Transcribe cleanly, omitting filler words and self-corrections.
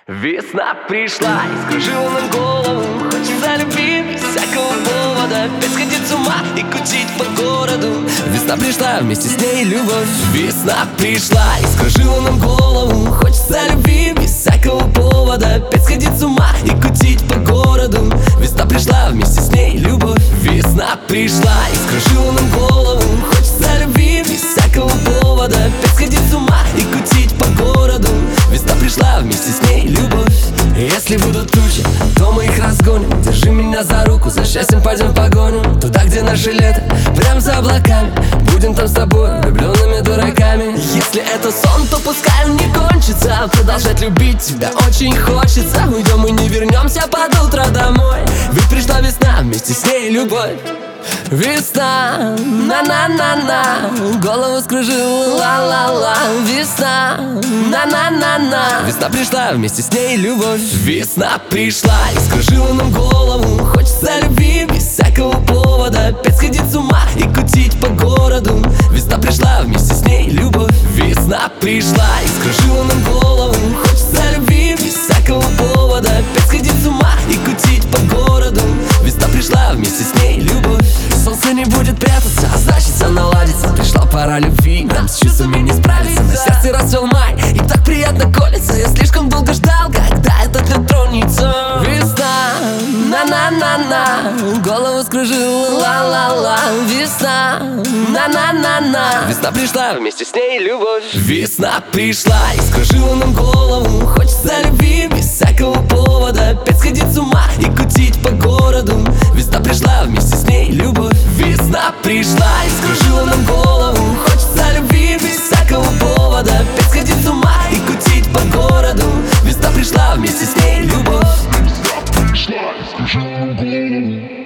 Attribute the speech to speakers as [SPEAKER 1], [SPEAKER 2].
[SPEAKER 1] Весна пришла и скружила нам голову. Хочется любви без всякого повода, опять сходить с ума и кутить по городу. Весна пришла, вместе с ней любовь. Весна пришла и скружила нам голову. Хочется любви без всякого повода, опять сходить с ума и кутить по городу. Весна пришла, вместе с ней любовь. Весна пришла и скружила нам голову. Хочется любви без всякого повода, опять сходить с ума и кутить по городу. Весна пришла, вместе с ней любовь. Если будут тучи, то мы их разгоним. Держи меня за руку, за счастьем пойдем в погоню. Туда, где наше лето, прям за облаками. Будем там с тобой, влюбленными дураками. Если это сон, то пускай он не кончится. Продолжать любить тебя очень хочется. Уйдем и не вернемся под утро домой. Ведь пришла весна, вместе с ней любовь. Весна, на-на-на-на, голову скружила, ла-ла-ла. Весна, на-на-на-на, весна пришла, вместе с ней любовь. Весна пришла и скружила нам голову. Хочется любви без всякого повода, опять сходить с ума и кутить по городу. Весна пришла, вместе с ней любовь. Весна пришла и скружила нам голову. Хочется любви без всякого повода, опять сходить с ума и кутить по городу. Весна пришла, вместе с ней любовь. Солнце не будет прятаться, а значит все наладится. Пришла пора любви, нам с чувствами не справиться. На сердце расцвел май, и так приятно колется. Я слишком долго ждал, когда этот лед тронется. Весна, на-на-на-на, голову скружила, ла-ла-ла. Весна, на-на-на-на, весна пришла, вместе с ней любовь. Весна пришла и скружила нам голову. Хочется любви без всякого повода, опять сходить с ума и кутить по городу. Весна пришла, вместе с ней любовь. Весна пришла и скружила нам голову. Хочется любви без всякого повода, опять сходить с ума и кутить по городу. Весна пришла, вместе с ней любовь.
[SPEAKER 2] Весна пришла и скружила нам голову.